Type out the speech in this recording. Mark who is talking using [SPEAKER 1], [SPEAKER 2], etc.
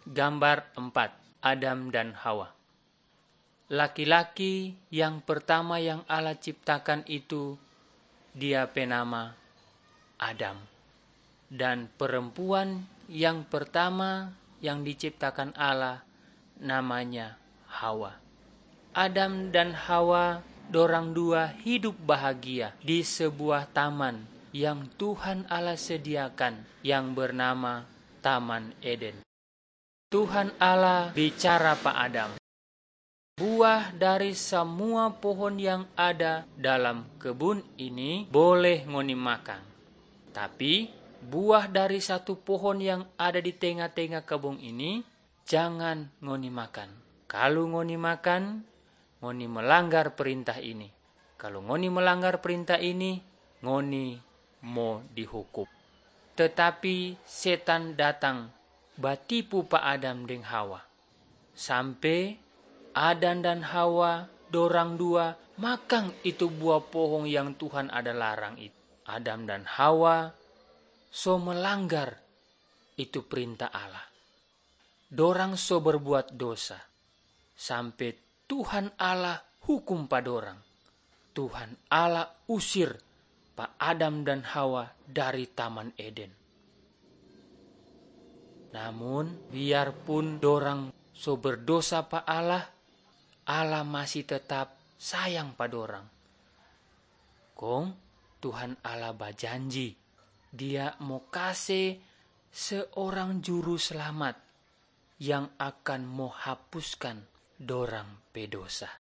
[SPEAKER 1] Gambar 4. Adam dan Hawa. Laki-laki yang pertama yang Allah ciptakan itu dia penama Adam. Dan perempuan yang pertama yang diciptakan Allah namanya Hawa. Adam dan Hawa dorang dua hidup bahagia di sebuah taman yang Tuhan Allah sediakan yang bernama Taman Eden. Tuhan Allah bicara Pak Adam, buah dari semua pohon yang ada dalam kebun ini boleh ngoni makan. Tapi buah dari satu pohon yang ada di tengah-tengah kebun ini jangan ngoni makan. Kalau ngoni makan, ngoni melanggar perintah ini. Kalau ngoni melanggar perintah ini, ngoni mau dihukum. Tetapi setan datang batipu Pak Adam dan Hawa. Sampai Adam dan Hawa dorang dua makan itu buah pohon yang Tuhan ada larang itu. Adam dan Hawa so melanggar itu perintah Allah. Dorang so berbuat dosa. Sampai Tuhan Allah hukum pada dorang. Tuhan Allah usir Pak Adam dan Hawa dari Taman Eden. Namun biarpun dorang so berdosa Pak Allah, Allah masih tetap sayang pada dorang. Kong Tuhan Allah berjanji, Dia mau kasih seorang juru selamat yang akan mau hapuskan dorang pedosa.